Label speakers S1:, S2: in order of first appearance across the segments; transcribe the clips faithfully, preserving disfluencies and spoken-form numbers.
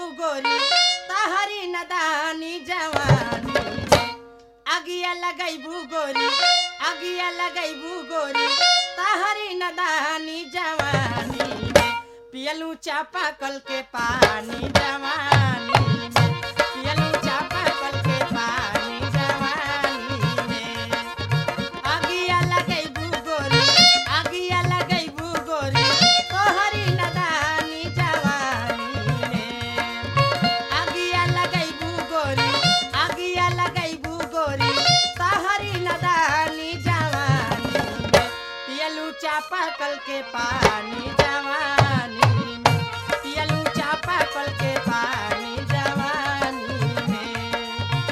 S1: लगैबू गोरी तहरी नदानी जवानी में अगिया लगैबू गोरी अगिया लगैबू गोरी तहरी नदानी जवानी में पियलू चापाकल के पानी जवानी में पियलू चापाकल के पानी जवानी में अगिया लगैबू गोरी अगिया लगैबू गोरी तोहरी नदानी जवानी में अगिया लगैबू गोरी अगिया लगैबू गोरी तोहरी नदानी जवानी में पियलू चापाकल के पानी जवानी में पियलू चापाकल के पानी जवानी में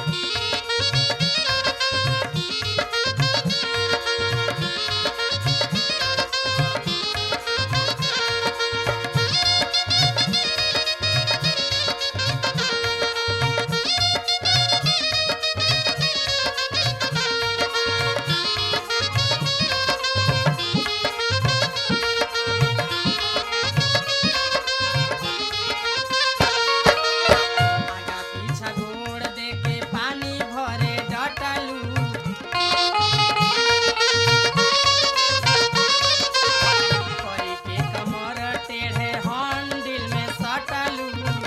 S1: आगा पीछा गोड़ देके पानी भरे डटलू कोई के कमर टेढ़े हंडिल में सटलू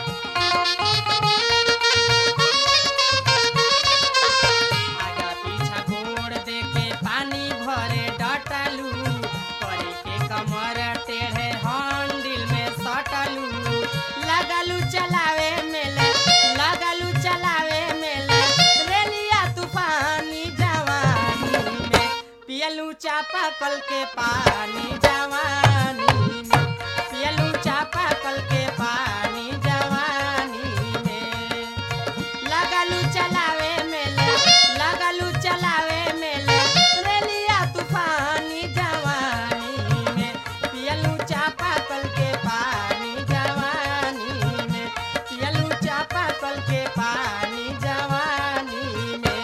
S1: आगा पीछा गोड़ देके पानी भरे डटलू कोई के कमर टेढ़े हंडिल में सटलू लगलू चलावे मेले लगलू चलावे मेले रेलिया तूफानी जवानी में पियलू चापाकल के पानी जवानी में पियलू चापाकल के पानी जवानी में लगलू चलावे मेले लगलू चलावे मेले रेलिया तूफानी जवानी में पियलू चापाकल के पानी जवानी में पियलू चापाकल के पानी जवानी में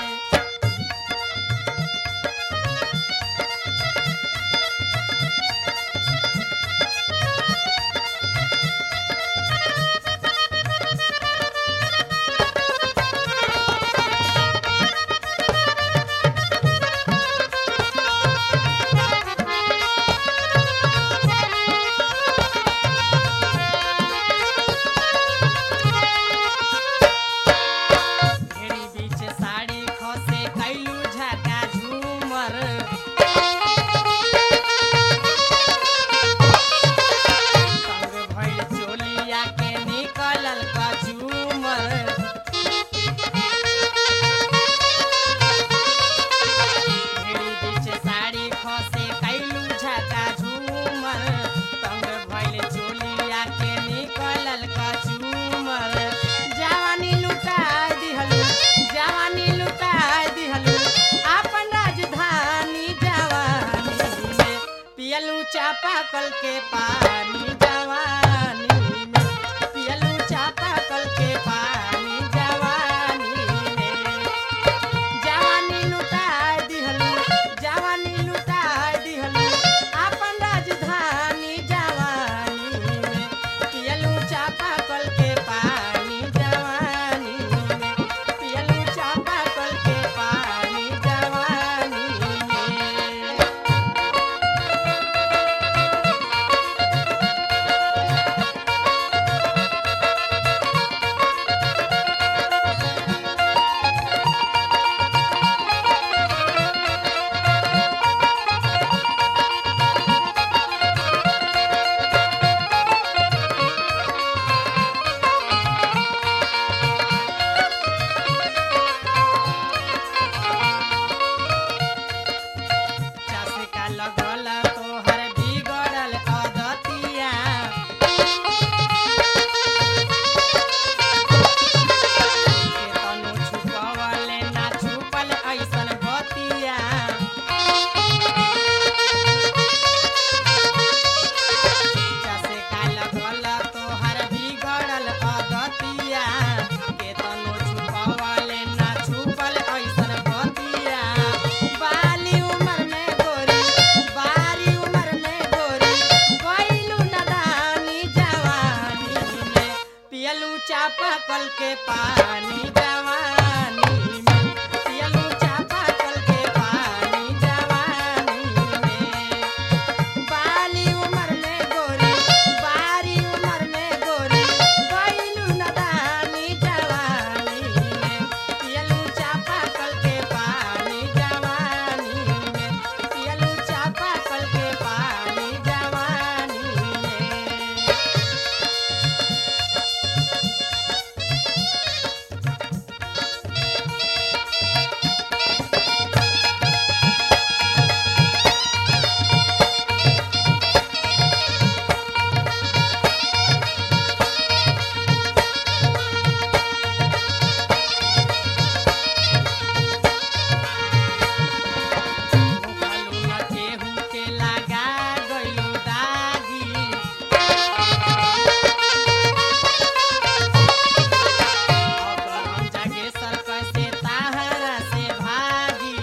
S1: घेड़ी बीच साड़ी खसे कैलू झका झूमर संग भइल चोलिया के निकलल का झूमर घेड़ी बीच साड़ी खसे कैलू झका झूमर संग भइल चोलिया के निकलल का झूमर जवानी लुटा दिहलू जवानी लुटा दिहलू अपन राजधानी जवानी में पियलू चापाकल के पानी जवानी में पियलू चापाकल के पानी जवानी में जवानी लुटा दिहलू जवानी लुटा दिहलू अपन राजधानी जवानी में पियलू चापाकल के पानी जवानी में पियलू चापाकल के पानी जवानी में पियलू चापाकल के पानी जवानी में पियलू चापाकल के पानी जवानी में बाली उम्र में गोरी बारी उम्र में गोरी गइलू नदानी जवानी में पियलू चापाकल के पानी जवानी में पियलू चापाकल के पानी जवानी में मुखलू न केहू के लगा गइलू दागी अगर जागे सरक से ताहरा से भागी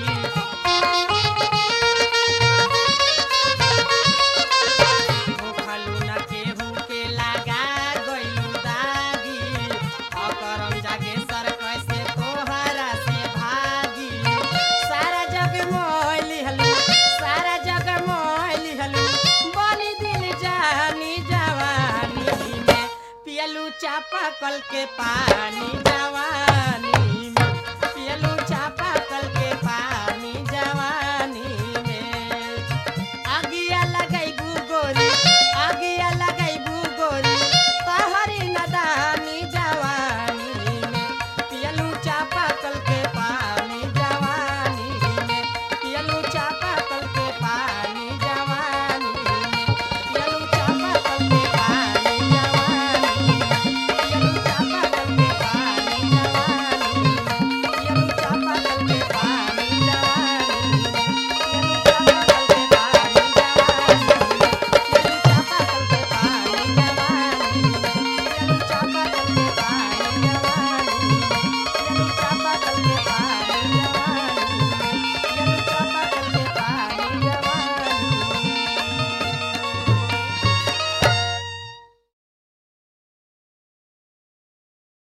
S1: मुखलू न केहू के लगा गइलू दागी अकरम जागे सरक से तोहरा से भागी सारा जग मोह लिहलू सारा जग मोह लिहलू बोली दिल जानी जवानी में पियलू चापाकल के पानी जवानी